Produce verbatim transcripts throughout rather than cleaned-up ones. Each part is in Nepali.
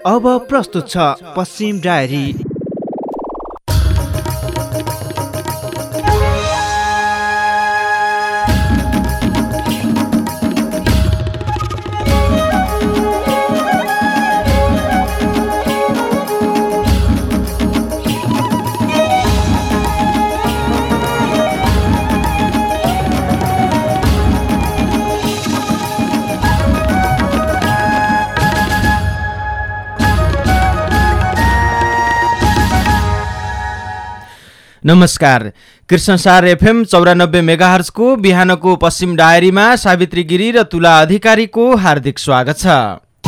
अब प्रस्तुत छ पश्चिम डायरी। नमस्कार, कृष्णसार एफएम चौरानब्बे मेगाहर्जको बिहानको पश्चिम डायरीमा सावित्री गिरी र तुला अधिकारीको हार्दिक स्वागत छ।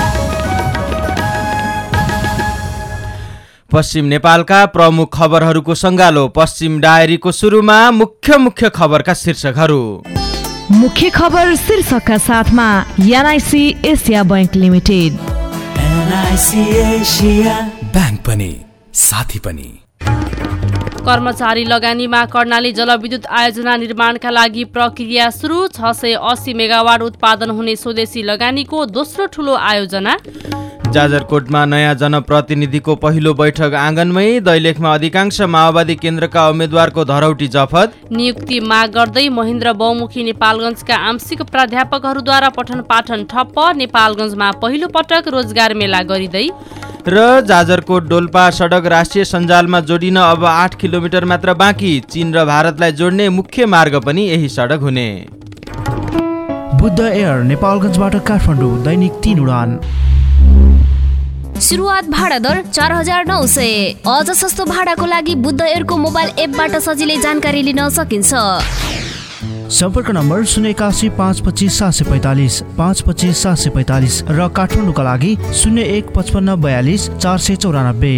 पश्चिम नेपालका प्रमुख खबरहरूको सङ्गालो। पश्चिम डायरीको सुरुमा मुख्य मुख्य खबरका शीर्षकहरू। मुख्य खबर शीर्षकका साथमा NIC Asia bank limited. NIC Asia bank पनि साथी पनि। कर्मचारी लगानीमा कर्णाली जलविद्युत आयोजना निर्माणका लागि प्रक्रिया सुरु। छ सय अस्सी मेगावाट उत्पादन हुने स्वदेशी लगानीको दोस्रो ठूलो आयोजना। जाजरकोटमा नयाँ जनप्रतिनिधिको पहिलो बैठक आँगनमै। दैलेखमा अधिकांश माओवादी केन्द्रका उम्मेद्वारको धरौटी जफत। नियुक्ति माग गर्दै महेन्द्र बहुमुखी नेपालगञ्जका आंशिक प्राध्यापकहरूद्वारा पठन पाठन ठप्प। नेपालगञ्जमा पहिलो पटक रोजगार मेला गरिँदै। र जाजरकोट डोल्पा सडक राष्ट्रिय सञ्जालमा जोडिन अब आठ किलोमिटर मात्र बाँकी। चीन र भारतलाई जोड्ने मुख्य मार्ग पनि यही सडक हुने। बुद्ध एयर नेपालगञ्जबाट काठमाडौँ दैनिक तीन उडान। सुरुवात भाडा दर चार हजार नौ सय। अझ सस्तो भाडाको लागि बुद्ध एयरको मोबाइल एपबाट सजिलै जानकारी लिन सकिन्छ। सम्पर्क नम्बर शून्य एकासी पाँच पच्चिस सात सय पैँतालिस पाँच पच्चिस सात सय पैँतालिस र काठमाडौँका लागि शून्य एक पचपन्न बयालिस चार सय चौरानब्बे।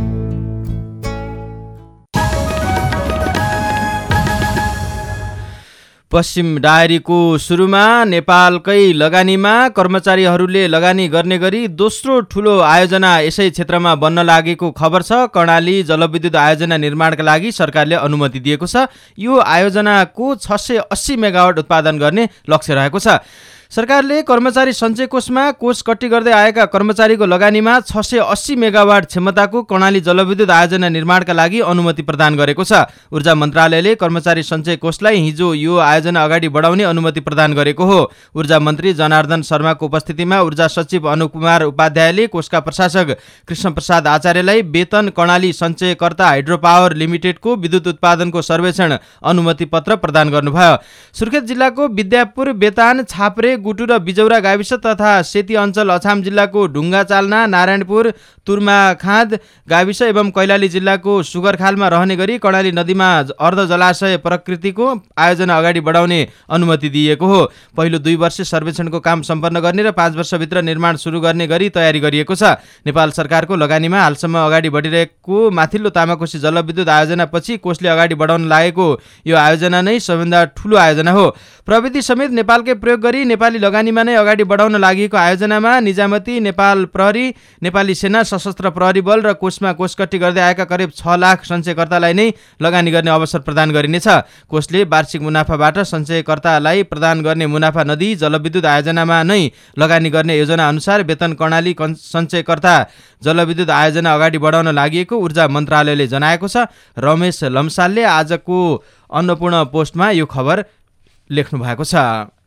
पश्चिम डायरीको सुरुमा नेपालकै लगानीमा कर्मचारीहरूले लगानी गर्ने गरी दोस्रो ठूलो आयोजना यसै क्षेत्रमा बन्न लागेको खबर छ। कर्णाली जलविद्युत आयोजना निर्माणका लागि सरकारले अनुमति दिएको छ। यो आयोजनाको छ सय अस्सी मेगावाट उत्पादन गर्ने लक्ष्य रहेको छ। सरकारले कर्मचारी सञ्चय कोषमा कोष कट्टी गर्दै आएका कर्मचारीको लगानीमा छ सय अस्सी मेगावाट क्षमताको कर्णाली जलविद्युत आयोजना निर्माणका लागि अनुमति प्रदान गरेको छ। ऊर्जा मन्त्रालयले कर्मचारी सञ्चय कोषलाई हिजो यो आयोजना अगाडि बढाउने अनुमति प्रदान गरेको हो। ऊर्जा मन्त्री जनार्दन शर्माको उपस्थितिमा ऊर्जा सचिव अनुकुमार उपाध्यायले कोषका प्रशासक कृष्ण प्रसाद आचार्यलाई वेतन कर्णाली सञ्चयकर्ता हाइड्रोपावर लिमिटेडको विद्युत उत्पादनको सर्वेक्षण अनुमति पत्र प्रदान गर्नुभयो। सुर्खेत जिल्लाको विद्यापुर, बेतान, छाप्रे, गुटु र बिजौरा गाविस तथा सेती अञ्चल अछाम जिल्लाको ढुङ्गा चाल्ना, नारायणपुर, तुर्माखाँद गाविस एवं कैलाली जिल्लाको सुगरखालमा रहने गरी कर्णाली नदीमा अर्ध जलाशय प्रकृतिको आयोजना अगाडि बढाउने अनुमति दिएको हो। पहिलो दुई वर्ष सर्वेक्षणको काम सम्पन्न गर्ने र पाँच वर्षभित्र निर्माण सुरु गर्ने गरी तयारी गरिएको छ। नेपाल सरकारको लगानीमा हालसम्म अगाडि बढिरहेको माथिल्लो तामाकोशी जलविद्युत आयोजनापछि कोषले अगाडि बढाउन लागेको यो आयोजना नै सबैभन्दा ठूलो आयोजना हो। प्रविधि समेत नेपालकै प्रयोग गरी नेपाली लगानीमा नै अगाडि बढाउन लागि आयोजनामा निजामती, नेपाल प्रहरी, नेपाली सेना, सशस्त्र प्रहरी बल र कोषमा कोष कट्टी गर्दै आएका करिब छ लाख सञ्चयकर्तालाई नै लगानी गर्ने अवसर प्रदान गरिनेछ। कोषले वार्षिक मुनाफाबाट सञ्चयकर्तालाई प्रदान गर्ने मुनाफा नदिई जलविद्युत आयोजनामा नै लगानी गर्ने योजना अनुसार वेतन कर्णाली सञ्चयकर्ता जलविद्युत आयोजना अगाडि बढाउन लागि ऊर्जा मन्त्रालयले जनाएको छ। रमेश लम्सालले आजको अन्नपूर्ण पोस्टमा यो खबर लेख्नु भएको छ।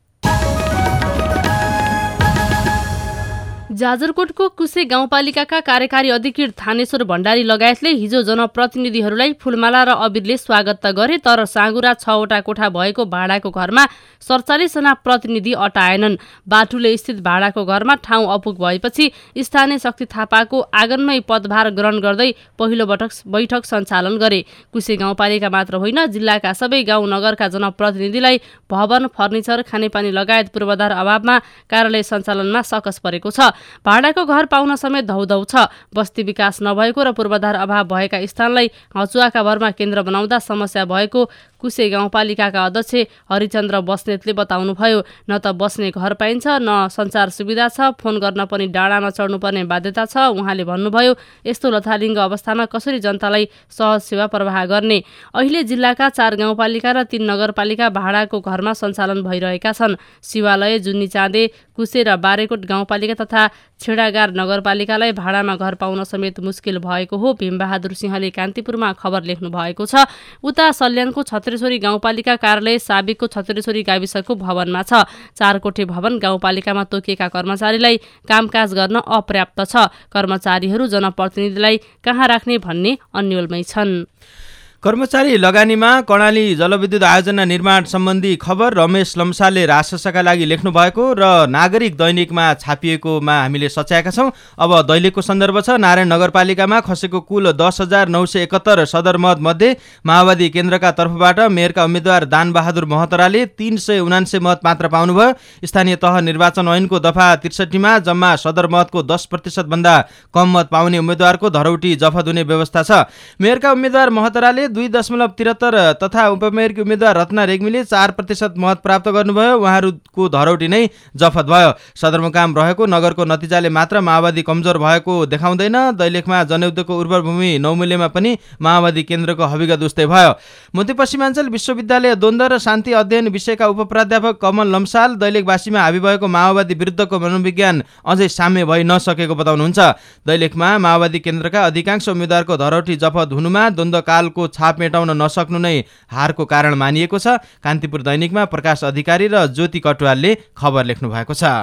जाजरकोटको कुसे गाउँपालिकाका कार्यकारी अधिकृत थानेश्वर भण्डारी लगायतले हिजो जनप्रतिनिधिहरूलाई फूलमाला र अबिरले स्वागत त गरे, तर साँगुरा छवटा कोठा भएको भाडाको घरमा सडचालिस जना प्रतिनिधि अटाएनन्। बाटुले स्थित भाडाको घरमा ठाउँ अपुग भएपछि स्थानीय शक्ति थापाको आँगनमै पदभार ग्रहण गर्दै पहिलो बैठक सञ्चालन गरे। कुसे गाउँपालिका मात्र होइन, जिल्लाका सबै गाउँ नगरका जनप्रतिनिधिलाई भवन, फर्निचर, खानेपानी लगायत पूर्वाधार अभावमा कार्यालय सञ्चालनमा सकस परेको छ। भाडाको घर पाउन समेत धौधौ छ। बस्ती विकास नभएको र पूर्वाधार अभाव भएका स्थानलाई हचुवाका भरमा केन्द्र बनाउँदा समस्या भएको कुसे गाउँपालिकाका अध्यक्ष हरिचन्द्र बस्नेतले बताउनुभयो। न त बस्ने घर पाइन्छ, न सञ्चार सुविधा छ, फोन गर्न पनि डाँडामा चढ्नुपर्ने बाध्यता छ। उहाँले भन्नुभयो, यस्तो लथालिङ्ग अवस्थामा कसरी जनतालाई सहज सेवा प्रवाह गर्ने। अहिले जिल्लाका चार गाउँपालिका र तीन नगरपालिका भाडाको घरमा सञ्चालन भइरहेका छन्। शिवालय, जुन्नी चाँदे, कुसे र बारेकोट गाउँपालिका तथा छेडागार नगरपालिकालाई भाडामा घर पाउन समेत मुस्किल भएको हो। भीमबहादुर सिंहले कान्तिपुरमा खबर लेख्नु भएको छ। उता सल्यानको छत्रेश्वरी गाउँपालिका कार्यालय साबिकको छत्रेश्वरी गाविसको भवनमा छ। चार कोठे भवन गाउँपालिकामा तोकिएका कर्मचारीलाई कामकाज गर्न अपर्याप्त छ। कर्मचारीहरू जनप्रतिनिधिलाई कहाँ राख्ने भन्ने अन्योलमै छन्। कर्मचारी लगानीमा कर्णाली जलविद्युत आयोजना निर्माण सम्बन्धी खबर रमेश लम्सालले राजशाखाका लागि लेख्नु भएको र नागरिक दैनिकमा छापिएकोमा हामीले सच्याएका छौँ। अब दैलेखको सन्दर्भ छ। नारायण नगरपालिकामा खसेको कुल दस हजार नौ सय एकहत्तर सदरमत मध्ये माओवादी केन्द्रका तर्फबाट मेयरका उम्मेद्वार दानबहादुर महतराले तीन सय उनान्सय मत मात्र पाउनुभयो। स्थानीय तह निर्वाचन ऐनको दफा त्रिसठीमा जम्मा सदरमतको दस प्रतिशत भन्दा कम मत पाउने उम्मेद्वारको धरौटी जफत हुने व्यवस्था छ। मेयरका उम्मेद्वार महतराले दुई दशमलव त्रिहत्तर तथा उपमेयरकी उम्मेद्वार रत्ना रेग्मीले चार प्रतिशत मत प्राप्त गर्नुभयो। उहाँहरूको धरौटी नै जफत भयो। सदरमुकाम रहेको नगरको नतिजाले मात्र माओवादी कमजोर भएको देखाउँदैन। दैलेखमा जनयुद्धको उर्वर भूमि नौमूल्यमा पनि माओवादी केन्द्रको हविगत उस्तै भयो। मध्यपश्चिमाञ्चल विश्वविद्यालय द्वन्द्व र शान्ति अध्ययन विषयका उपप्राध्यापक कमल लम्साल दैलेखवासीमा हाबी भएको माओवादी विरुद्धको मनोविज्ञान अझै साम्य भइ नसकेको बताउनुहुन्छ। दैलेखमा माओवादी केन्द्रका अधिकांश उम्मेद्वारको धरौटी जफत हुनुमा द्वन्द्वकालको छाप मेटाउन नसक्नु नै हारको कारण मानिएको छ। कान्तिपुर दैनिकमा प्रकाश अधिकारी र ज्योति कटुवालले खबर लेख्नु भएको छ।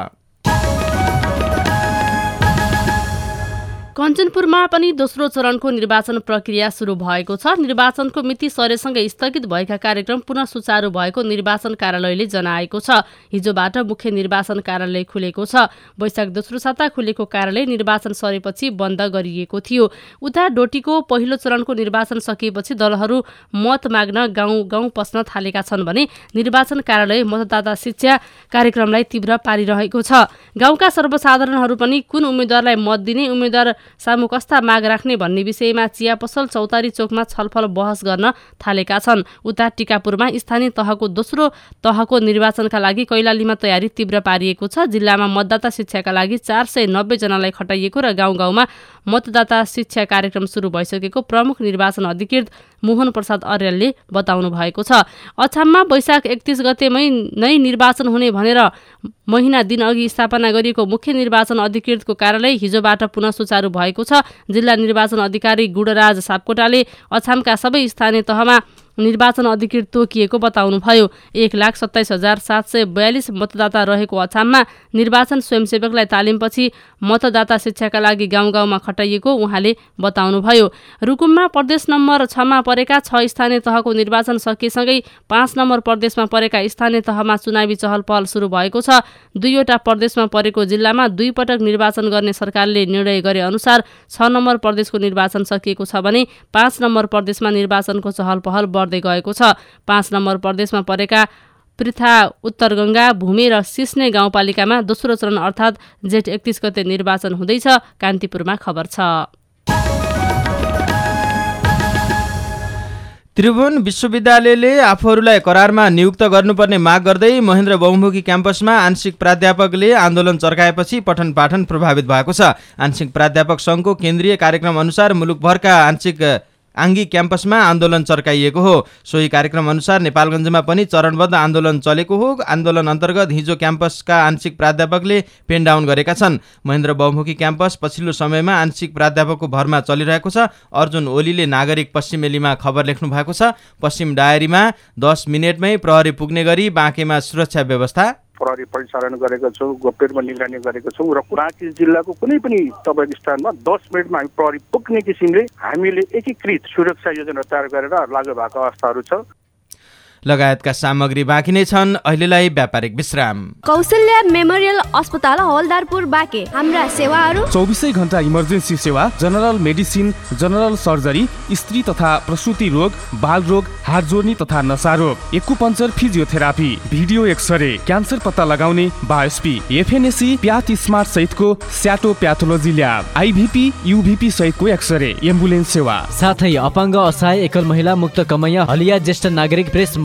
कञ्चनपुरमा पनि दोस्रो चरणको निर्वाचन प्रक्रिया सुरु भएको छ। निर्वाचनको मिति सरेसँगै स्थगित भएका कार्यक्रम पुनः सुचारू भएको निर्वाचन कार्यालयले जनाएको छ। हिजोबाट मुख्य निर्वाचन कार्यालय खुलेको छ। वैशाख दोस्रो साता खुलेको कार्यालय निर्वाचन सरेपछि बन्द गरिएको थियो। उता डोटीको पहिलो चरणको निर्वाचन सकिएपछि दलहरू मत माग्न गाउँ गाउँ पस्न थालेका छन् भने निर्वाचन कार्यालय मतदाता शिक्षा कार्यक्रमलाई तीव्र पारिरहेको छ। गाउँका सर्वसाधारणहरू पनि कुन उम्मेद्वारलाई मत दिने, उम्मेद्वार सामु कस्ता माग राख्ने भन्ने विषयमा चिया पसल चौतारी चोकमा छलफल बहस गर्न थालेका छन्। उता टिकापुरमा स्थानीय तहको दोस्रो तहको निर्वाचनका लागि कैलालीमा तयारी तीव्र पारिएको छ। जिल्लामा मतदाता शिक्षाका लागि चार सय नब्बे जनालाई खटाइएको र गाउँ गाउँमा मतदाता शिक्षा कार्यक्रम सुरु भइसकेको प्रमुख निर्वाचन अधिकृत मोहन प्रसाद अर्यालले बताउनु भएको छ। अछाममा वैशाख एकतीस गतेमै नै निर्वाचन हुने भनेर महिना दिन अघि स्थापना गरिएको मुख्य निर्वाचन अधिकृतको कार्यालय हिजोबाट पुनः सुचारू भएको छ। जिल्ला निर्वाचन अधिकारी गुडराज सापकोटाले अछामका सबै स्थानीय तहमा निर्वाचन अधिकृत तोकिएको बताउनुभयो। एक लाख सत्ताइस हजार सात सय बयालिस मतदाता रहेको अछाममा निर्वाचन स्वयंसेवकलाई तालिमपछि मतदाता शिक्षाका लागि गाउँ गाउँमा खटाइएको उहाँले बताउनुभयो। रुकुममा प्रदेश नम्बर छमा परेका छ स्थानीय तहको निर्वाचन सकिएसँगै पाँच नम्बर प्रदेशमा परेका स्थानीय तहमा चुनावी चहल पहल सुरु भएको छ। दुईवटा प्रदेशमा परेको जिल्लामा दुई पटक निर्वाचन गर्ने सरकारले निर्णय गरे अनुसार छ नम्बर प्रदेशको निर्वाचन सकिएको छ भने पाँच नम्बर प्रदेशमा निर्वाचनको चहल पहल बढ्दै गएको छ। पाँच नम्बर प्रदेशमा परेका पृथा, उत्तरगङ्गा, भूमि र सिस्ने गाउँपालिकामा दोस्रो चरण अर्थात् जेठ एकतीस गते निर्वाचन हुँदैछ। कान्तिपुरमा खबर छ। त्रिभुवन विश्वविद्यालयले आफूहरूलाई करारमा नियुक्त गर्नुपर्ने माग गर्दै महेन्द्र बहुमुखी क्याम्पसमा आंशिक प्राध्यापकले आन्दोलन चर्काएपछि पठन पाठन प्रभावित भएको छ। आंशिक प्राध्यापक सङ्घको केन्द्रीय कार्यक्रम अनुसार मुलुकभरका आंशिक आङ्गी क्याम्पसमा आन्दोलन चर्काइएको हो। सोही कार्यक्रम अनुसार नेपालगञ्जमा पनि चरणबद्ध आन्दोलन चलेको हो। आन्दोलन अन्तर्गत हिजो क्याम्पसका आंशिक प्राध्यापकले पेन डाउन गरेका छन्। महेन्द्र बहुमुखी क्याम्पस पछिल्लो समयमा आंशिक प्राध्यापकको भरमा चलिरहेको छ। अर्जुन ओलीले नागरिक पश्चिमेलीमा खबर लेख्नु भएको छ। पश्चिम डायरीमा दस मिनटमै प्रहरी पुग्ने गरी बाँकेमा सुरक्षा व्यवस्था प्रहरी परिचालन गरेको छौँ, गोप्यमा निगरानी गरेको छौँ र बाँकी जिल्लाको कुनै पनि तपाईँको स्थानमा दस मिनटमा हामी प्रहरी पुग्ने किसिमले हामीले एकीकृत सुरक्षा योजना तयार गरेर लागू भएको अवस्थाहरू छ। लगायतका सामग्री बाँकी नै छन्। अहिलेलाई व्यापारिक विश्राम। कौशल्या मेमोरियल अस्पताल हवलदारपुर बाँके। हाम्रा सेवाहरू चौबिसै घण्टा इमर्जेन्सी सेवा, जनरल मेडिसिन, जनरल सर्जरी, स्त्री तथा प्रसुति रोग, बाल रोग, हात जोड्ने तथा नसा रोग, acupuncture, physiotherapy, video X ray, cancer पत्ता लगाउने, बायोस्पी, एफएनएसी, प्याथ स्मार्ट सहितको स्याटो प्याथोलोजी ल्याब, आइभीपी, युभीपी सहितको एक्सरे, एम्बुलेन्स सेवा, साथै अपाङ्ग, असहाय, एकल महिला, मुक्त कमैया, हलिया, ज्येष्ठ नागरिक, प्रेस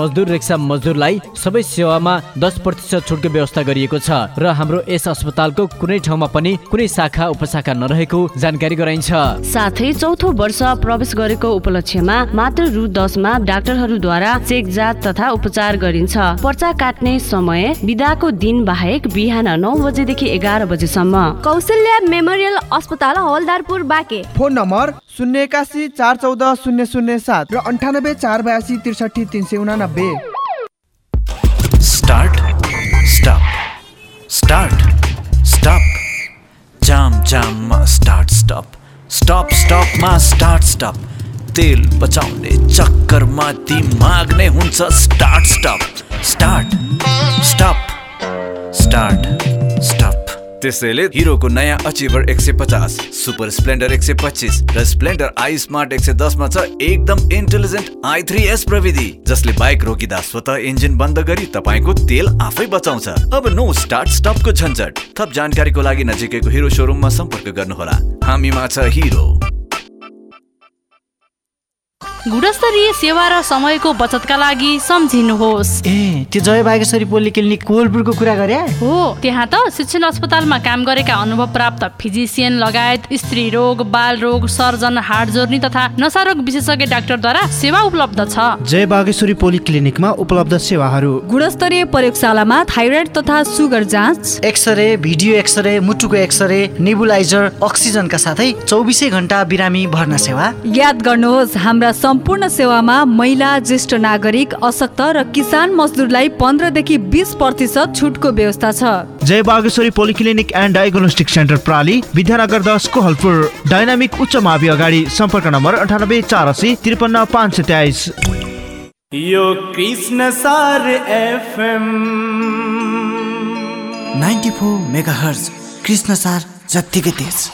मजदुर रिक्सा मजदुरलाई सबै सेवामा दस प्रतिशत छुटको व्यवस्था गरिएको छ र हाम्रो यस अस्पतालको कुनै ठाउँमा पनि कुनै शाखा उपशाखा नरहेको जानकारी गराइन्छ। साथै चौथो वर्ष प्रवेश गरेको उपलक्ष्यमा मात्र रु दसमा डाक्टरहरूद्वारा चेक जाँच तथा उपचार गरिन्छ। पर्चा काट्ने समय बिदाको दिन बाहेक बिहान नौ बजेदेखि एघार बजेसम्म। कौशल्या मेमोरियल अस्पताल हवलदारपुर बाँके। फोन नम्बर शून्य एकासी चार चौध शून्य शून्य सात र अन्ठानब्बे चार बयासी त्रिसठी तीन सय उनानब्बे। Start stop start stop jam जाममा स्टार्ट स्टप स्टप स्टपमा स्टार्ट स्टप तेल बचाउने चक्करमा दिमाग नै हुन्छ start stop start stop start stop. त्यसैले हिरोको नयाँ अचिभर एक सय पचास, सुपर स्प्लेन्डर एक सय पच्चीस र स्प्लेन्डर आई स्मार्ट एक सय दस मा छ एकदम इन्टेलिजेन्ट आई थ्री एस प्रविधि जसले बाइक रोकिँदा स्वतः इन्जिन बन्द गरी तपाईको तेल आफै बचाउँछ। अब नो स्टार्ट स्टपको झन्झट। थप जानकारीको लागि नजिकैको हिरो सोरुममा सम्पर्क गर्नुहोला। हामीमा छ हिरो। गुणस्तरीय सेवा र समयको बचतका लागि सम्झिनुहोस्। ए त्यो जय बागेश्वरी पोलिक्लिनिक कोलपुरको कुरा गरे हो। त्यहाँ त शिक्षण अस्पतालमा काम गरेका अनुभव प्राप्त फिजिसियन लगायत स्त्री रोग, बाल रोग, सर्जन, हाड जोर्नी तथा नसारोग विशेषज्ञ डाक्टरद्वारा सेवा उपलब्ध छ। जय बागेश्वरी पोलिक्लिनिकमा उपलब्ध सेवाहरू: गुणस्तरीय प्रयोगशालामा थाइरोइड तथा सुगर जाँच, एक्सरे, भिडियो एक्सरे, मुटुको एक्सरे, नेबुलाइजर, अक्सिजनका साथै चौबिसै घण्टा बिरामी भर्ना सेवा। याद गर्नुहोस्, हाम्रा सम्पूर्ण सेवामा महिला, ज्येष्ठ नागरिक, अशक्त र किसान मजदुरलाई पन्ध्रदेखि बिस प्रतिशत छुटको व्यवस्था छ। Jay Bageshwari polyclinic and diagnostic centre प्राली, विद्यानगर दस कोहलपुर। डायनामिक उच्च मावि अगाडि। सम्पर्क नम्बर अन्ठानब्बे चार असी त्रिपन्न पाँच सय तेइस। यो Krishnasar FM ninety four megahertz कृष्ण सार जत्तिकै तेज।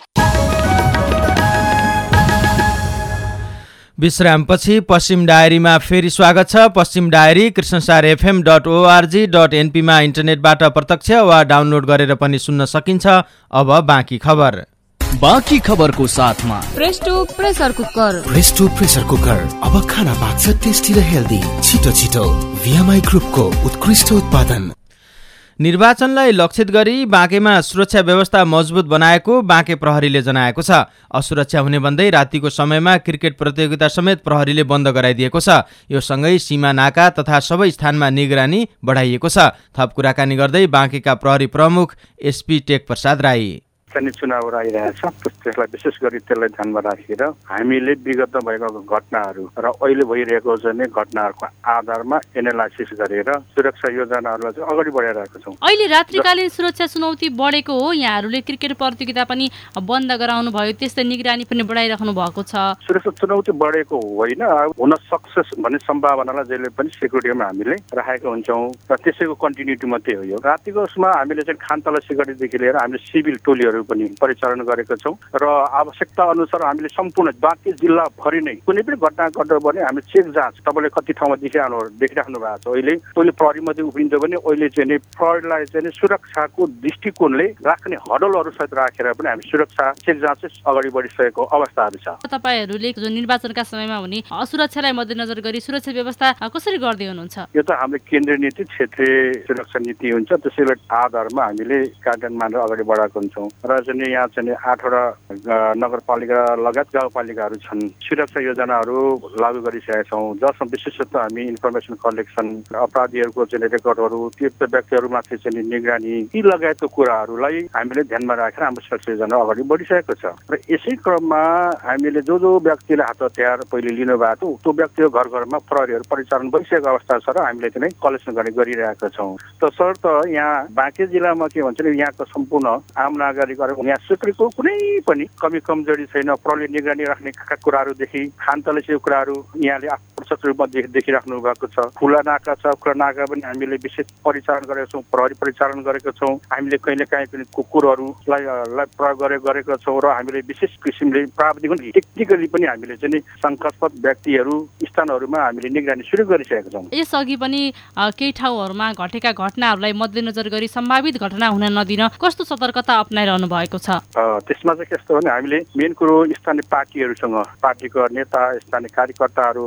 विश्रामपछि पश्चिम डायरीमा फेरि स्वागत छ। Pashchim diary Krishnasar FM dot ORG dot एनपीमा इन्टरनेटबाट प्रत्यक्ष वा डाउनलोड गरेर पनि सुन्न सकिन्छ। अब बाँकी खबर। बाँकी खबरको साथमा Presto pressure cooker. Presto pressure cooker अब खाना पाक्छ टेस्टी र हेल्दी। छिटो छिटो भिएमआई ग्रुपको उत्कृष्ट उत्पादन। निर्वाचनलाई लक्षित गरी बाँकेमा सुरक्षा व्यवस्था मजबुत बनाएको बाँके प्रहरीले जनाएको छ। असुरक्षा हुने भन्दै रातिको समयमा क्रिकेट प्रतियोगिता समेत प्रहरीले बन्द गराइदिएको छ। यो सँगै सीमा नाका तथा सबै स्थानमा निगरानी बढाइएको छ। थप कुराकानी गर्दै बाँकेका प्रहरी प्रमुख एसपी टेक प्रसाद राई। स्थानीय चुनावहरू आइरहेछ, त्यसलाई विशेष गरी त्यसलाई ध्यानमा राखेर हामीले विगतमा भएको घटनाहरू र अहिले भइरहेको चाहिँ घटनाहरूको आधारमा एनालाइसिस गरेर सुरक्षा योजनाहरूलाई चाहिँ अगाडि बढाइरहेका छौँ। अहिले रात्रिकालीन सुरक्षा चुनौती बढेको हो। यहाँहरूले क्रिकेट प्रतियोगिता पनि बन्द गराउनु भयो, त्यस्तै निगरानी पनि बढाइराख्नु भएको छ। सुरक्षा चुनौती बढेको होइन, हुन सक्छ भन्ने सम्भावनालाई जहिले पनि सेक्युरिटीमा हामीले राखेका हुन्छौँ र त्यसैको कन्टिन्युटी मात्रै हो यो। रातिको उसमा हामीले चाहिँ खान तलासी गरेदेखि लिएर हामीले सिभिल टोलीहरू पनि परिचालन गरेका छौँ र आवश्यकता अनुसार हामीले सम्पूर्ण बाँकी जिल्लाभरि नै कुनै पनि घटना घट्यो भने हामी चेक जाँच तपाईँले कति ठाउँमा देखिरहनु देखिराख्नु भएको छ। अहिले पहिले प्रहरी मात्रै उभिन्छ भने अहिले चाहिँ नि प्रहरीलाई चाहिँ सुरक्षाको दृष्टिकोणले राख्ने हडलहरू सहित राखेर पनि हामी सुरक्षा चेक जाँच अगाडि बढिसकेको अवस्थाहरू छ। तपाईँहरूले जो निर्वाचनका समयमा हुने असुरक्षालाई मध्यनजर गरी सुरक्षा व्यवस्था कसरी गर्दै हुनुहुन्छ? यो त हाम्रो केन्द्रीय नीति क्षेत्रीय सुरक्षा नीति हुन्छ, त्यसैले आधारमा हामीले कार्यान्वयन मानेर अगाडि बढाएको हुन्छौँ र चाहिँ यहाँ चाहिँ आठवटा नगरपालिका लगायत गाउँपालिकाहरू छन्। सुरक्षा योजनाहरू लागू गरिसकेका छौँ जसमा विशेषतः हामी इन्फर्मेसन कलेक्सन, अपराधीहरूको चाहिँ रेकर्डहरू, तीर्थ व्यक्तिहरूमाथि चाहिँ निगरानी, यी लगायतको कुराहरूलाई हामीले ध्यानमा राखेर हाम्रो सुरक्षा योजना अगाडि बढिसकेको छ। र यसै क्रममा हामीले जो जो व्यक्तिले हात हतियार पहिले लिनुभएको त्यो व्यक्तिको घर घरमा प्रहरीहरू परिचालन भइसकेको अवस्था छ र हामीले चाहिँ कलेक्सन गर्ने गरिरहेका छौँ। तसर्थ यहाँ बाँके जिल्लामा के भन्छ भने यहाँको सम्पूर्ण आम नागरिक यहाँ सेक्युरिटीको कुनै पनि कमी कमजोरी छैन। प्रहरीले निगरानी राख्ने कुराहरूदेखि खान तलासीको कुराहरू यहाँले प्रत्यक्ष रूपमा देखिराख्नु भएको छ। खुला नाका छ, खुला नाका पनि हामीले विशेष परिचालन गरेका छौँ, प्रहरी परिचालन गरेका छौँ। हामीले कहिले काहीँ पनि कुकुरहरूलाई प्रयोग गरे गरेका छौँ र हामीले विशेष किसिमले प्राविधिक पनि टेक्निकली पनि हामीले चाहिँ शङ्कास्पद व्यक्तिहरू स्थानहरूमा हामीले निगरानी सुरु गरिसकेका छौँ। यसअघि पनि केही ठाउँहरूमा घटेका घटनाहरूलाई मध्यनजर गरी सम्भावित घटना हुन नदिन कस्तो सतर्कता अप्नाइरहनु भएको छ? त्यसमा चाहिँ कस्तो भने हामीले मेन कुरो स्थानीय पार्टीहरूसँग, पार्टीको नेता, स्थानीय कार्यकर्ताहरू, क्लबहरू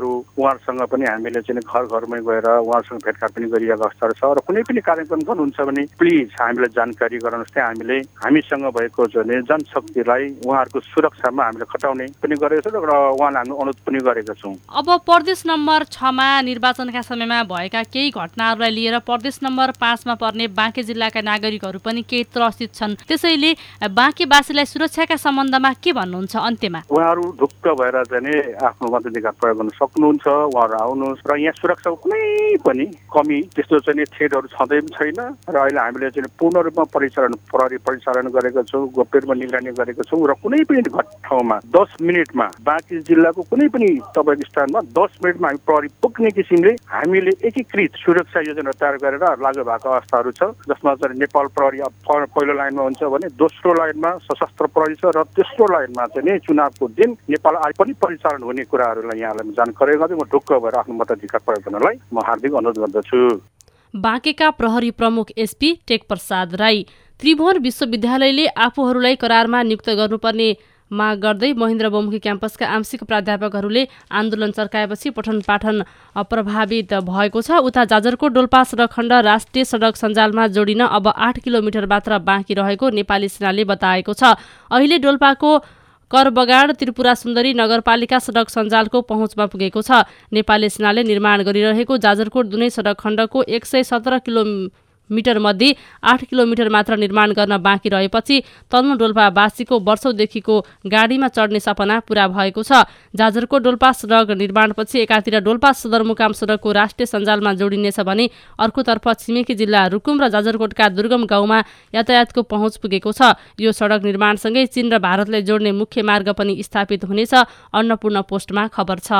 नेताहरू उहाँहरूसँग पनि हामीले चाहिँ घर घरमै गएर उहाँहरूसँग भेटघाट पनि गरिरहेको अवस्थाहरू छ र कुनै पनि कार्यक्रम गर्नुहुन्छ भने प्लिज हामीलाई जानकारी गराउनुहोस्। त्यहाँ हामीले हामीसँग भएको चाहिँ जनशक्तिलाई उहाँहरूको सुरक्षामा हामीले खटाउने पनि गरेको छौँ र उहाँलाई हामी अनुरोध पनि गरेका छौँ। अब प्रदेश नम्बर छमा निर्वाचनका समयमा भएका केही घटनाहरूलाई लिएर प्रदेश नम्बर पाँचमा पर्ने बाँके जिल्लाका नागरिकहरू पनि केही त्रसित छन्। त्यसैले बाँकेवासीलाई सुरक्षाका सम्बन्धमा के भन्नुहुन्छ अन्त्यमा? उहाँहरू ढुक्क भएर चाहिँ आफ्नो मताधिकार प्रयोग गर्न सक्नुहुन्छ। उहाँहरू आउनुहोस् र यहाँ सुरक्षाको कुनै पनि कमी त्यस्तो चाहिँ थ्रेटहरू छँदै पनि छैन र अहिले हामीले चाहिँ पूर्ण रूपमा परिचालन प्रहरी परिचालन गरेका छौँ, गोप्य रूपमा निगरानी गरेका छौँ र कुनै पनि ठाउँमा दस मिनटमा बाँके जिल्लाको कुनै पनि तपाईँको स्थानमा दस मिनटमा हामी प्रहरी पुग्ने किसिमले हामीले एकीकृत सुरक्षा योजना तयार गरेर लागू भएको अवस्थाहरू छ, जसमा चाहिँ नेपाल प्रहरी पहिलो लाइनमा हुन्छ भने दोस्रो लाइनमा सशस्त्र प्रहरी छ र तेस्रो लाइनमा चाहिँ चुनावको दिन नेपाल आइ पनि परिचालन हुने कुराहरूलाई यहाँलाई जानकारी गर्दै म ढुक्क भएर आफ्नो मताधिकार प्रयोग गर्नलाई म हार्दिक अनुरोध गर्दछु। बाँकेका प्रहरी प्रमुख एसपी टेकप्रसाद राई। त्रिभुवन विश्वविद्यालयले आफूहरूलाई करारमा नियुक्त गर्नुपर्ने माग गर्दै महेन्द्र बहुमुखी क्याम्पसका आंशिक प्राध्यापकहरूले आन्दोलन चर्काएपछि पठन पाठन प्रभावित भएको छ। उता जाजरकोट डोल्पा सडक खण्ड राष्ट्रिय सडक सञ्जालमा जोडिन अब आठ किलोमिटर मात्र बाँकी रहेको नेपाली सेनाले बताएको छ। अहिले डोल्पाको करबगाड त्रिपुरा सुन्दरी नगरपालिका सडक सञ्जालको पहुँचमा पुगेको छ। नेपाली सेनाले निर्माण गरिरहेको जाजरकोट दुनै सडक खण्डको एक सय सत्र किलोमिटर मध्ये आठ किलोमिटर मात्र निर्माण गर्न बाँकी रहेपछि तल्लो डोल्पावासीको वर्षौंदेखिको गाडीमा चढ्ने सपना पूरा भएको छ। जाजरकोट डोल्पा सडक निर्माणपछि एकातिर डोल्पा सदरमुकाम सडकको राष्ट्रिय सञ्जालमा जोडिनेछ भने अर्कोतर्फ छिमेकी जिल्ला रुकुम र जाजरकोटका दुर्गम गाउँमा यातायातको पहुँच पुगेको छ। यो सडक निर्माणसँगै चीन र भारतलाई जोड्ने मुख्य मार्ग पनि स्थापित हुनेछ, अन्नपूर्ण पोस्टमा खबर छ।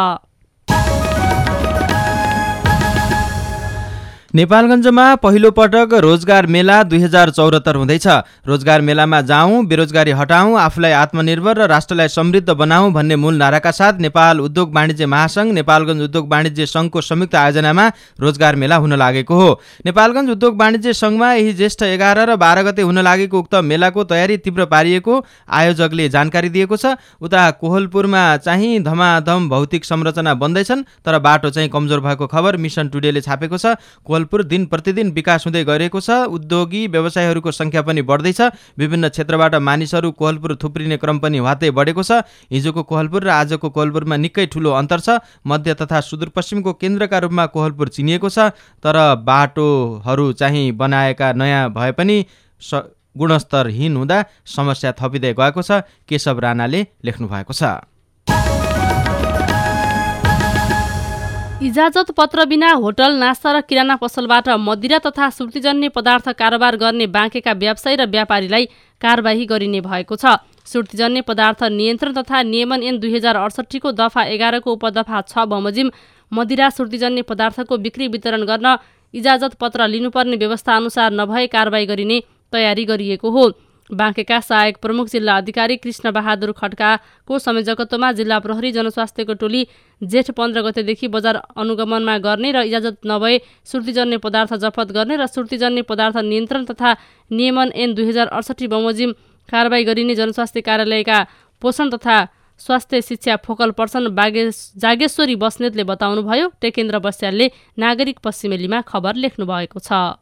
नेपालगञ्जमा पहिलो पटक रोजगार मेला दुई हजार चौहत्तर हुँदैछ। रोजगार मेलामा जाउँ, बेरोजगारी हटाउँ, आफूलाई आत्मनिर्भर र राष्ट्रलाई समृद्ध बनाऊ भन्ने मूल नाराका साथ नेपाल उद्योग वाणिज्य महासंघ नेपालगञ्ज उद्योग वाणिज्य संघको संयुक्त आयोजनामा रोजगार मेला हुन लागेको हो। नेपालगञ्ज उद्योग वाणिज्य संघमा यही ज्येष्ठ एघार र बाह्र गते हुन लागेको उक्त मेलाको तयारी तीव्र पारिएको आयोजकले जानकारी दिएको छ। उता कोहलपुरमा चाहिँ धमाधम भौतिक संरचना बन्दैछन्, तर बाटो चाहिँ कमजोर भएको खबर मिसन टुडेले छापेको छ। कोहलपुर दिन प्रतिदिन विकास हुँदै गएको छ। उद्योगी व्यवसायहरूको संख्या पनि बढ्दैछ। विभिन्न क्षेत्रबाट मानिसहरू कोहलपुर थुप्रिने क्रम पनि वात्तै बढेको छ। हिजोको कोहलपुर र आजको कोहलपुरमा निकै ठूलो अन्तर छ। मध्य तथा सुदूरपश्चिमको केन्द्रका रूपमा कोहलपुर चिनिएको छ, तर बाटोहरू चाहिँ बनाएका नयाँ भए पनि गुणस्तरहीन हुँदा समस्या थपिँदै गएको छ। केशव राणाले लेख्नु भएको छ। इजाजत पत्र बिना होटल, नास्ता र किराना पसलबाट मदिरा तथा सुर्तीजन्य पदार्थ कारोबार गर्ने बाँकेका व्यवसायी र व्यापारीलाई कारबाही गरिने भएको छ। सुर्तीजन्य पदार्थ नियन्त्रण तथा नियमन ऐन दुई हजार अडसट्ठीको दफा एघारको उपदफा छ बमोजिम मदिरा सुर्तीजन्य पदार्थको बिक्री वितरण गर्न इजाजत पत्र लिनुपर्ने व्यवस्था अनुसार नभए कारबाही गरिने तयारी गरिएको हो। बाँकेका सहायक प्रमुख जिल्ला अधिकारी कृष्ण बहादुर खड्काको संयोजकत्वमा जिल्ला प्रहरी जनस्वास्थ्यको टोली जेठ पन्ध्र गतेदेखि बजार अनुगमनमा गर्ने र इजाजत नभए सुर्तीजन्य पदार्थ जफत गर्ने र सुर्तीजन्य पदार्थ नियन्त्रण तथा नियमन ऐन दुई हजार अडसट्ठी बमोजिम कारबाही गरिने जनस्वास्थ्य कार्यालयका पोषण तथा स्वास्थ्य शिक्षा फोकल पर्सन बागेश जागेश्वरी बस्नेतले बताउनुभयो। टेकेन्द्र बस्यालले नागरिक पश्चिमेलीमा खबर लेख्नु भएको छ।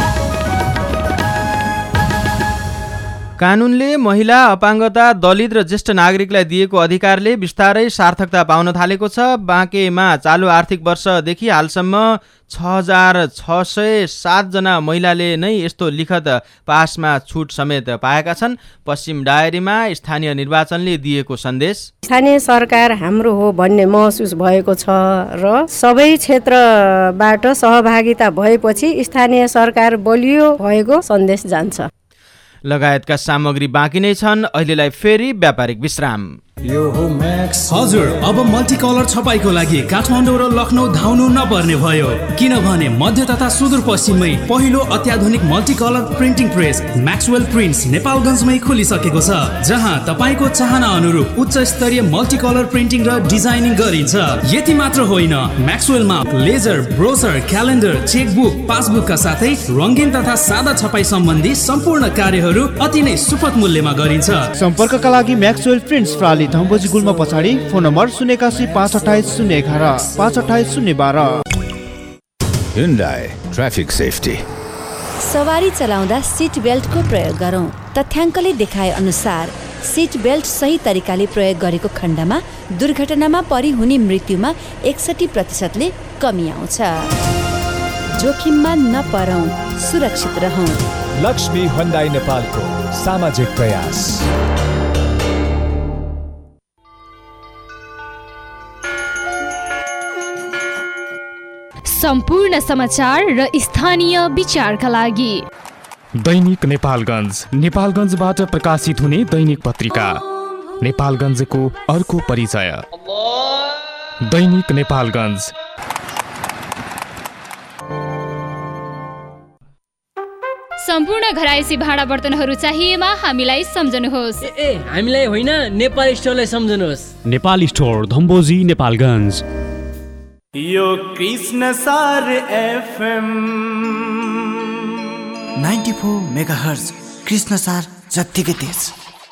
कानुनले महिला, अपाङ्गता, दलित र ज्येष्ठ नागरिकलाई दिएको अधिकारले बिस्तारै सार्थकता पाउन थालेको छ। बाँकेमा चालु आर्थिक वर्षदेखि हालसम्म छ हजार छ सय सातजना महिलाले नै यस्तो लिखत पासमा छुट समेत पाएका छन्। पश्चिम डायरीमा स्थानीय निर्वाचनले दिएको सन्देश, स्थानीय सरकार हाम्रो हो भन्ने महसुस भएको छ र सबै क्षेत्रबाट सहभागिता भएपछि स्थानीय सरकार बलियो भएको सन्देश जान्छ। लगायतका सामग्री बाँकी नै छन्। अहिलेलाई फेरि व्यापारिक विश्राम। यो हो म्याक्स। हजुर, अब मल्टी कलर छपाईको लागि काठमाडौँ र लखनऊ धाउनु नपर्ने भयो, किनभने मध्य तथा सुदूरपश्चिममै पहिलो अत्याधुनिक multi colour printing press Maxwell prints नेपालगञ्जमै खोलिसकेको छ, जहाँ तपाईँको चाहना अनुरूप उच्च स्तरीय मल्टी कलर प्रिन्टिङ र डिजाइनिङ गरिन्छ। यति मात्र होइन, म्याक्सवेलमा लेजर, ब्रोसर, क्यालेन्डर, चेकबुक, पासबुकका साथै रङ्गीन तथा सादा छपाई सम्बन्धी सम्पूर्ण कार्यहरू अति नै सुपथ मूल्यमा गरिन्छ। सम्पर्कका लागि म्याक्सवेल प्रिन्ट्स प्राली धम्बोजी गुल्म पछाडि फोन नम्बर शून्य एकासी पाँच अठाइस शून्य एघार पाँच अठाइस शून्य बाह्र। Hyundai traffic safety. सवारी चलाउँदा सिट बेल्टको प्रयोग गरौँ। तथ्याङ्कले देखाए अनुसार सिट बेल्ट सही तरिकाले प्रयोग गरेको खण्डमा दुर्घटनामा परि हुने मृत्युमा एकसठी प्रतिशतले कमी आउँछ। जोखिममा नपरौँ, सुरक्षित रहौँ। लक्ष्मी हुन्डाई नेपालको सामाजिक प्रयास। सम्पूर्ण समाचार र स्थानीय विचारका लागि दैनिक नेपालगञ्ज, नेपालगञ्जबाट प्रकाशित हुने दैनिक पत्रिका नेपालगञ्जको अर्को परिचय। दैनिक नेपालगञ्ज। सम्पूर्ण घरायसी भाडा बर्तनहरू चाहिएमा हामीलाई सम्झनुहोस्। ए ए हामीलाई होइन, नेपाल स्टोरलाई सम्झनुहोस्। नेपाल स्टोर धम्बोजी नेपालगञ्ज। यो Krishnasar FM ninety four megahertz कृष्ण सार जत्तिकै तेज।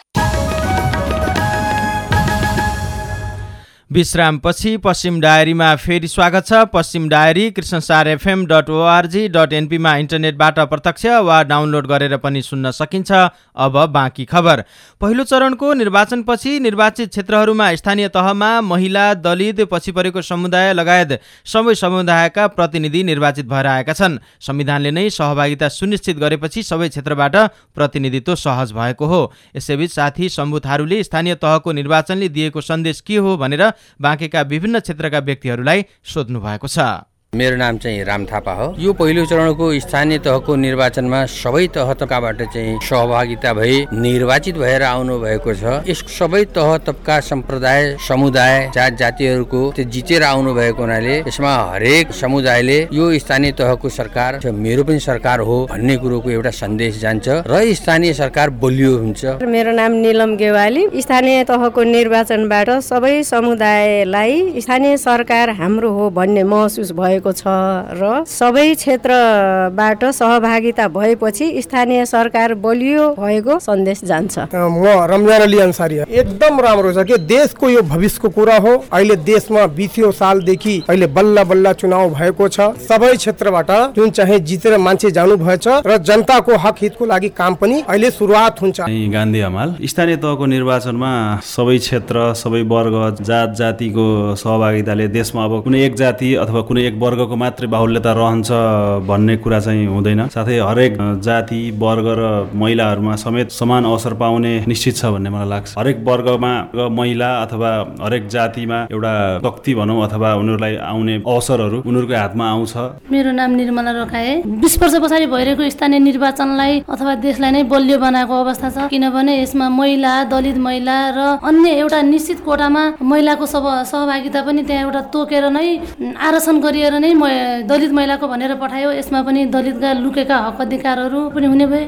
विश्रामपछि पश्चिम डायरीमा फेरि स्वागत छ। Pashchim diary Krishnasar FM dot ORG dot एनपीमा इन्टरनेटबाट प्रत्यक्ष वा डाउनलोड गरेर पनि सुन्न सकिन्छ। अब बाँकी खबर। पहिलो चरणको निर्वाचनपछि निर्वाचित क्षेत्रहरूमा स्थानीय तहमा महिला, दलित, पछि परेको समुदाय लगायत सबै समुदायका प्रतिनिधि निर्वाचित भएर आएका छन्। संविधानले नै सहभागिता सुनिश्चित गरेपछि सबै क्षेत्रबाट प्रतिनिधित्व सहज भएको हो। यसैबीच साथी शम्भु थारूले स्थानीय तहको निर्वाचनले दिएको सन्देश के हो भनेर बाँकेका विभिन्न क्षेत्रका व्यक्तिहरूलाई सोध्नु भएको छ। मेरो नाम चाहिँ राम थापा हो। यो पहिलो चरणको स्थानीय तहको निर्वाचनमा सबै तह तबकाबाट चाहिँ सहभागिता भई निर्वाचित भएर आउनु भएको छ। यस सबै तह तबका सम्प्रदाय, समुदाय, जात जातिहरूको त्यो जितेर आउनु भएको हुनाले यसमा हरेक समुदायले यो स्थानीय तहको सरकार मेरो पनि सरकार हो भन्ने कुरोको एउटा सन्देश जान्छ र स्थानीय सरकार बलियो हुन्छ। मेरो नाम नीलम गेवाली। स्थानीय तहको निर्वाचनबाट सबै समुदायलाई स्थानीय सरकार हाम्रो हो भन्ने महसुस भयो छ र सबै क्षेत्रबाट सहभागिता भएपछि स्थानीय सरकार बलियो भएको सन्देश जान्छ। म रमजान अली अन्सारी। एकदम राम्रो छ कि देशको यो भविष्यको कुरा हो। अहिले देशमा बीसौं सालदेखि अहिले बल्ल बल्ल चुनाव भएको छ। सबै क्षेत्रबाट जुन चाहिँ जितेर मान्छे जानु भएछ र जनताको हक हितको लागि काम पनि अहिले सुरुवात हुन्छ। गान्धी हमाल। स्थानीय तहको निर्वाचनमा सबै क्षेत्र, सबै वर्ग, जात जातिको सहभागिताले देशमा अब कुनै एक जाति अथवा कुनै एक वर्गको मात्रै बाहुल्यता रहन्छ भन्ने कुरा चाहिँ हुँदैन। साथै हरेक जाति, वर्ग र महिलाहरूमा समेत समान अवसर पाउने निश्चित छ भन्ने मलाई लाग्छ। हरेक वर्गमा महिला अथवा हरेक जातिमा एउटा शक्ति भनौँ अथवा उनीहरूलाई आउने अवसरहरू उनीहरूको हातमा आउँछ। मेरो नाम निर्मला रोकाए। बीस वर्ष पछाडि भइरहेको स्थानीय निर्वाचनलाई अथवा देशलाई नै बलियो बनाएको अवस्था छ। किनभने यसमा महिला, दलित महिला र अन्य एउटा निश्चित कोटामा महिलाको सहभागिता पनि त्यहाँ एउटा तोकेर नै आरक्षण गरिएर नै दलित महिलाको भनेर पठायो। यसमा पनि दलितका लुकेका हक अधिकारहरू पनि हुने भए।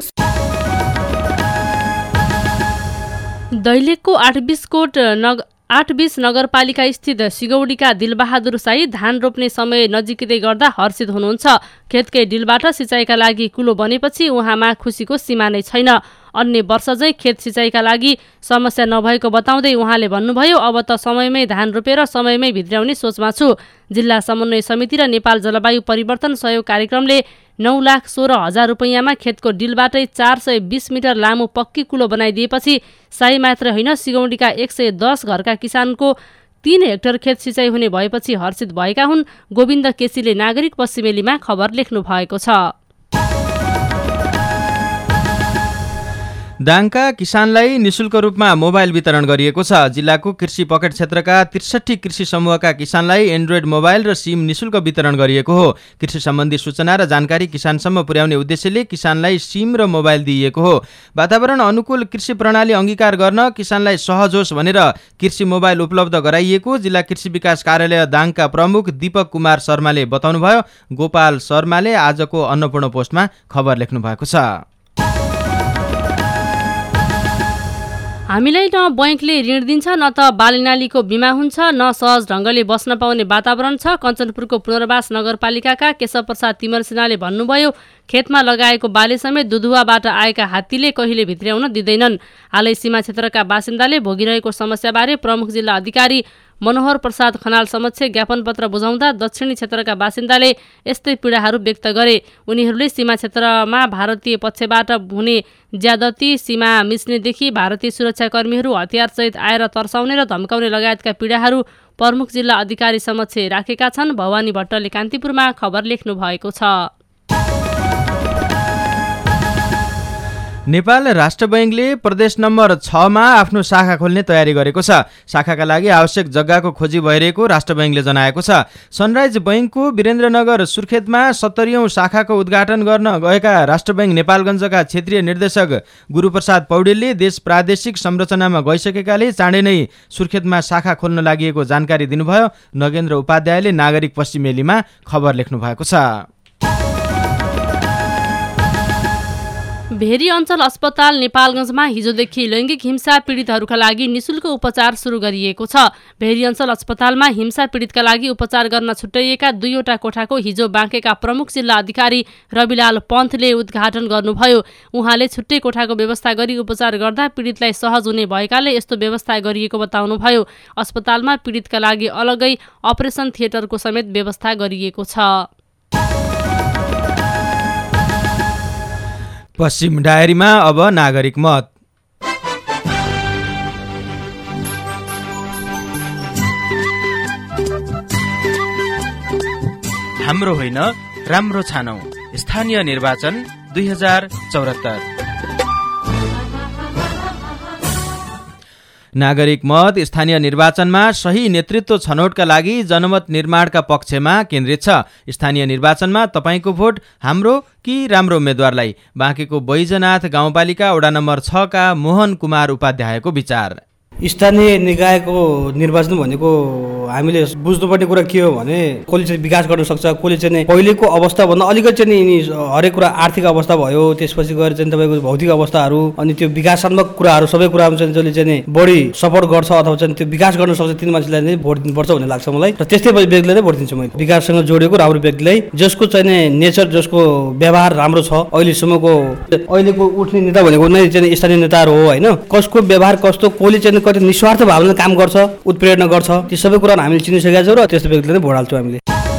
दैलेखको आठबीसकोट नग आठबीस नगरपालिका स्थित सिगौडीका दिलबहादुर साई धान रोप्ने समय नजिकै गर्दा हर्षित हुनुहुन्छ। खेतकै डिलबाट सिँचाइका लागि कुलो बनेपछि उहाँमा खुसीको सीमा नै छैन। अन्य वर्ष चाहिँ खेत सिँचाइका लागि समस्या नभएको बताउँदै उहाँले भन्नुभयो, अब त समयमै धान रोपेर समयमै भित्र्याउने सोचमा छु। जिल्ला समन्वय समिति र नेपाल जलवायु परिवर्तन सहयोग कार्यक्रमले नौ लाख सोह्र हजार रुपियाँमा खेतको डिलबाटै चार सय बिस मिटर लामो पक्की कुलो बनाइदिएपछि साई मात्र होइन सिगौडीका एक सय दस घरका किसानको तीन हेक्टर खेत सिँचाइ हुने भएपछि हर्षित भएका हुन्। गोविन्द केसीले नागरिक पश्चिमेलीमा खबर लेख्नु भएको छ। दाङका किसानलाई निशुल्क रूपमा मोबाइल वितरण गरिएको छ। जिल्लाको कृषि पकेट क्षेत्रका त्रिसठी कृषि समूहका किसानलाई एन्ड्रोइड मोबाइल र सिम निशुल्क वितरण गरिएको हो। कृषि सम्बन्धी सूचना र जानकारी किसानसम्म पुर्याउने उद्देश्यले किसानलाई सिम र मोबाइल दिइएको हो। वातावरण अनुकूल कृषि प्रणाली अङ्गीकार गर्न किसानलाई सहज होस् भनेर कृषि मोबाइल उपलब्ध गराइएको जिल्ला कृषि विकास कार्यालय दाङका प्रमुख दीपक कुमार शर्माले बताउनुभयो। गोपाल शर्माले आजको अन्नपूर्ण पोस्टमा खबर लेख्नु भएको छ। हामीलाई न बैङ्कले ऋण दिन्छ न त बालीनालीको बिमा हुन्छ न सहज ढङ्गले बस्न पाउने वातावरण छ। कञ्चनपुरको पुनर्वास नगरपालिकाका केशव प्रसाद तिमल सिन्हाले भन्नुभयो, खेतमा लगाएको बाली समेत दुधुवाबाट आएका हात्तीले कहिले भित्र्याउन दिँदैनन्। हालै सीमा क्षेत्रका बासिन्दाले भोगिरहेको समस्याबारे प्रमुख जिल्ला अधिकारी मनोहर प्रसाद खनाल समक्ष ज्ञापन पत्र बुझाउँदा दक्षिणी क्षेत्रका बासिन्दाले यस्तै पीडाहरू व्यक्त गरे। उनीहरूले सीमा क्षेत्रमा भारतीय पक्षबाट हुने ज्यादती, सीमा मिच्नेदेखि भारतीय सुरक्षाकर्मीहरू हतियारसहित आएर तर्साउने र धम्काउने लगायतका पीडाहरू प्रमुख जिल्ला अधिकारी समक्ष राखेका छन्। भवानी भट्टले कान्तिपुरमा खबर लेख्नु भएको छ। नेपाल राष्ट्र बैङ्कले प्रदेश नम्बर छमा आफ्नो शाखा खोल्ने तयारी गरेको छ। शाखाका लागि आवश्यक जग्गाको खोजी भइरहेको राष्ट्र बैङ्कले जनाएको छ। सनराइज बैङ्कको वीरेन्द्रनगर सुर्खेतमा सत्तरीौँ शाखाको उद्घाटन गर्न गएका राष्ट्र बैङ्क नेपालगञ्जका क्षेत्रीय निर्देशक गुरुप्रसाद पौडेलले देश प्रादेशिक संरचनामा गइसकेकाले चाँडै नै सुर्खेतमा शाखा खोल्न लागि जानकारी दिनुभयो। नगेन्द्र उपाध्यायले नागरिक पश्चिमेलीमा खबर लेख्नु भएको छ। भेरी अञ्चल अस्पताल नेपालगञ्जमा हिजोदेखि लैङ्गिक हिंसा पीडितहरूका लागि निशुल्क उपचार सुरु गरिएको छ। भेरी अञ्चल अस्पतालमा हिंसा पीडितका लागि उपचार गर्न छुट्याइएका दुईवटा कोठाको हिजो बाँकेका प्रमुख जिल्ला अधिकारी रविलाल पन्थले उद्घाटन गर्नुभयो। उहाँले छुट्टै कोठाको व्यवस्था गरी उपचार गर्दा पीडितलाई सहज हुने भएकाले यस्तो व्यवस्था गरिएको बताउनुभयो। अस्पतालमा पीडितका लागि अलगै अपरेसन थिएटरको समेत व्यवस्था गरिएको छ। पश्चिम डायरीमा अब नागरिक मत। हाम्रो होइन राम्रो छानौ, स्थानीय निर्वाचन दुई हजार चौहत्तर। नागरिक मत स्थानीय निर्वाचनमा सही नेतृत्व छनौटका लागि जनमत निर्माणका पक्षमा केन्द्रित छ। स्थानीय निर्वाचनमा तपाईँको भोट हाम्रो कि राम्रो उम्मेद्वारलाई? बाँकेको बैजनाथ गाउँपालिका वडा नम्बर छ का मोहन कुमार उपाध्यायको विचार। स्थानीय निकायको निर्वाचन भनेको हामीले बुझ्नुपर्ने कुरा के हो भने कसले चाहिँ विकास गर्न सक्छ, कसले चाहिँ पहिलेको अवस्थाभन्दा अलिकति चाहिँ हरेक कुरा आर्थिक अवस्था भयो, त्यसपछि गएर चाहिँ तपाईँको भौतिक अवस्थाहरू अनि त्यो विकासात्मक कुराहरू सबै कुरामा चाहिँ जसले चाहिँ बढी सपोर्ट गर्छ अथवा चाहिँ त्यो विकास गर्न सक्छ तिन मान्छेलाई नै भोट दिनुपर्छ भन्ने लाग्छ मलाई। र त्यस्तै व्यक्तिलाई नै भोट दिन्छु मैले। विकाससँग जोडिएको राम्रो व्यक्तिलाई, जसको चाहिँ नेचर, जसको व्यवहार राम्रो छ। अहिलेसम्मको अहिलेको उठ्ने नेता भनेको नै चाहिँ स्थानीय नेताहरू हो होइन। कसको व्यवहार कस्तो, कसले चाहिँ कति निस्वार्थ भावनाले काम गर्छ, उत्प्रेरणा गर्छ, ती सबै कुरा हामीले चिनिसकेका छौँ र त्यस्तो व्यक्तिले नै भोट हाल्छौँ हामीले।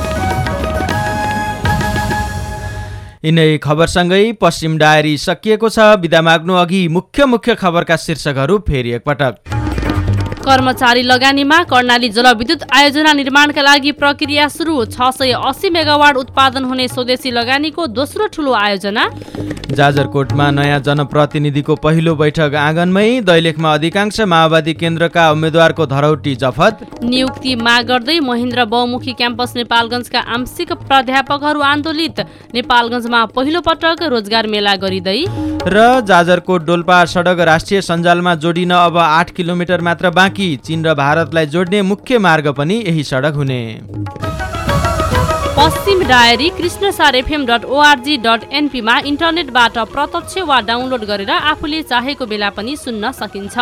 यिनै खबरसँगै पश्चिम डायरी सकिएको छ। बिदा माग्नु अघि मुख्य मुख्य खबरका शीर्षकहरू फेरि एकपटक। कर्मचारी लगानीमा कर्णाली जलविद्युत आयोजना निर्माणका लागि प्रक्रिया सुरु। छ सय अस्सी मेगावाट उत्पादन हुने स्वदेशी लगानीको दोस्रो ठुलो आयोजना। जाजरकोटमा नयाँ जनप्रतिनिधिको पहिलो बैठक आँगनमै। दैलेखमा अधिकांश माओवादी केन्द्रका उम्मेद्वारको धरौटी जफत। नियुक्ति माग गर्दै महेन्द्र बहुमुखी क्याम्पस नेपालगञ्जका आंशिक प्राध्यापकहरू आन्दोलित। नेपालगञ्जमा पहिलो पटक रोजगार मेला गरिँदै। र जाजरकोट डोल्पा सडक राष्ट्रिय सञ्जालमा जोडिन अब आठ किलोमिटर मात्र बाँकी। चीन र भारतलाई जोड्ने मुख्य मार्ग पनि यही सडक हुने। Pashchim diary Krishnasar FM dot ORG dot एनपीमा इन्टरनेटबाट प्रत्यक्ष वा डाउनलोड गरेर आफूले चाहेको बेला पनि सुन्न सकिन्छ।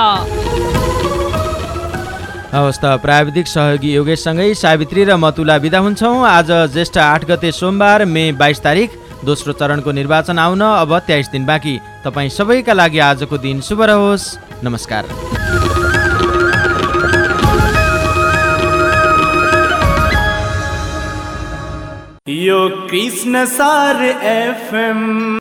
अवस्था प्राविधिक सहयोगी योगेशसँगै सावित्री र मतुला बिदा हुन्छौँ। आज ज्येष्ठ आठ गते सोमबार मे बाइस तारिक। दोस्रो चरणको निर्वाचन आउन अब तेइस दिन बाँकी। तपाईँ सबैका लागि आजको दिन शुभ रहोस्। नमस्कार। यो कृष्णसार एफएम